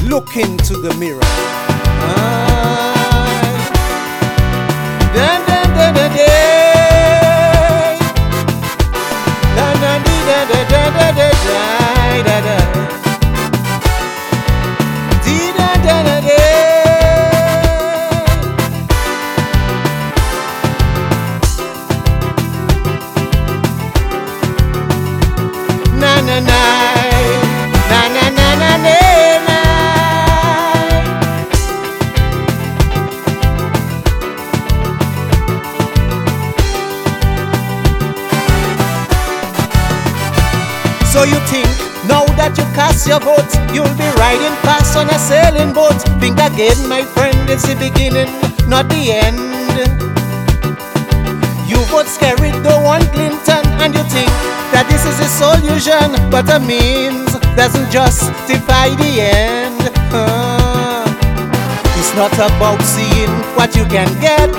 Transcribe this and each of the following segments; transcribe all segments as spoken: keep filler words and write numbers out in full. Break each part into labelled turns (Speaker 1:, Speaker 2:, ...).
Speaker 1: Look into the mirror. Ah. Da, da, da, da, da. Da, da, da, da, da, da, da, da, da. Dee, da, da, da, da. Na na na, na na na na na. So you think, now that you cast your vote, you'll be riding past on a sailing boat. Think again, my friend, it's the beginning, not the end. You vote scary, don't want Clinton, and you think that this is a solution, but a means doesn't justify the end. Uh, it's not about seeing what you can get.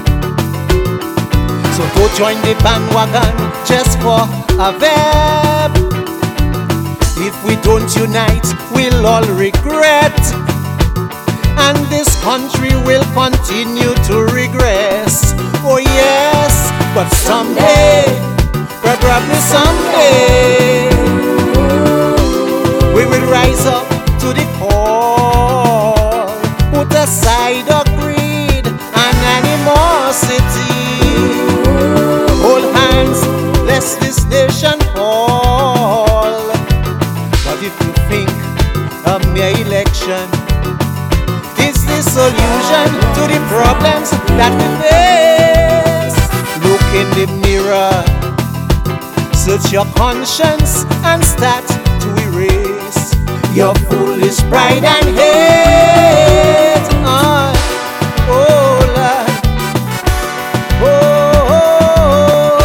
Speaker 1: So go join the bandwagon just for a verb. If we don't unite, we'll all regret, and this country will continue to regress. Oh yes, but someday, probably someday, we will rise up to the call. Put aside our greed and animosity. Hold hands, lest this nation fall. But if you think a mere election is the solution to the problems that we face, look in the mirror, search your conscience and start to erase your foolish pride and hate. Ah, oh Lord, oh, oh,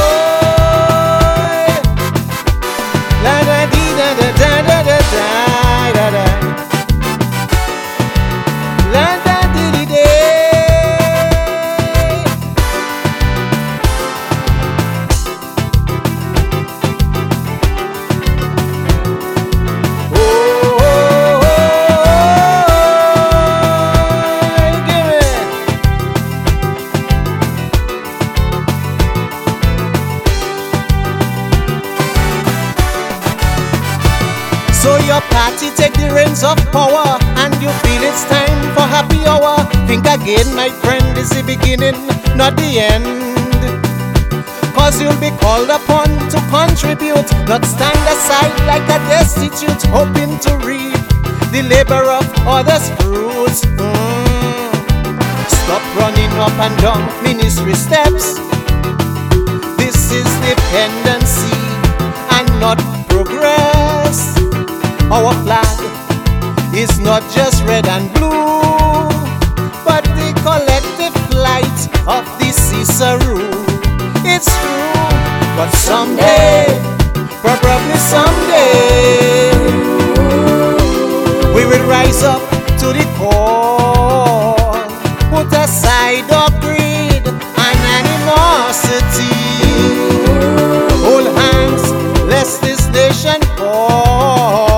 Speaker 1: oh. La da dee da da da da da da da. La da dee dee day. So your party take the reins of power, and you feel it's time for happy hour. Think again, my friend, it's the beginning, not the end. Cause you'll be called upon to contribute, not stand aside like a destitute, hoping to reap the labor of others' fruits. Mm. Stop running up and down ministry steps. This is dependency and not progress. Our flag is not just red and blue, but the collective flight of the Cicero. It's true, but someday, probably someday, we will rise up to the call. Put aside our greed and animosity. Hold hands, lest this nation fall.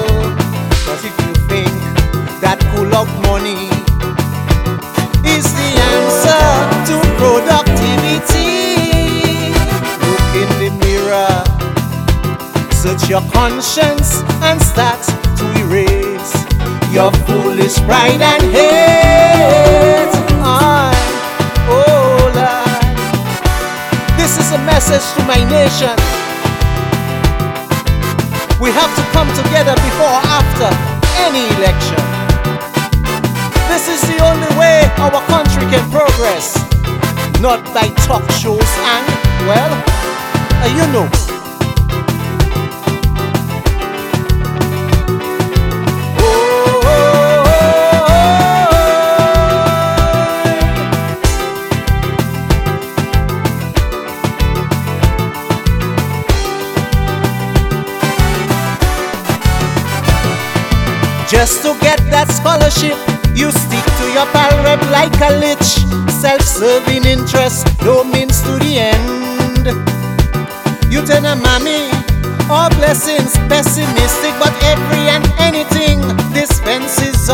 Speaker 1: Money is the answer to productivity. Look in the mirror, search your conscience and start to erase your foolish pride and hate. I, oh Lord, this is a message to my nation. We have to come together before or after any election. This is the only way our country can progress, not by talk shows and, well, uh, you know. Oh, oh, oh. Just to get that scholarship, you stick to your pal rep like a lich. Self-serving interest, no means to the end. You turn a mommy, all blessings, pessimistic, but every and anything dispenses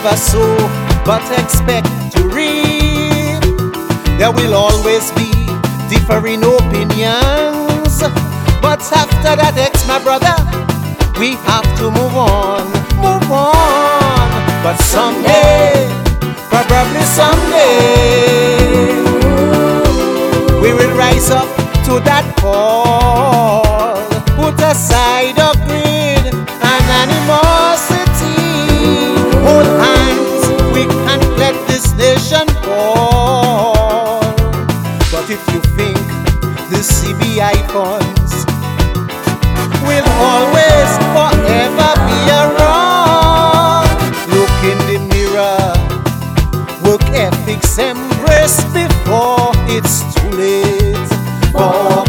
Speaker 1: never sow, but expect to reap. There will always be differing opinions, but after that, ex, my brother, we have to move on, move on. But someday, probably someday, we will rise up to that call. Put aside our greed and animosity. Hold hands, we can't let this nation fall. But if you think the C B I funds will always forever be around, look in the mirror, work ethics embrace before it's too late. For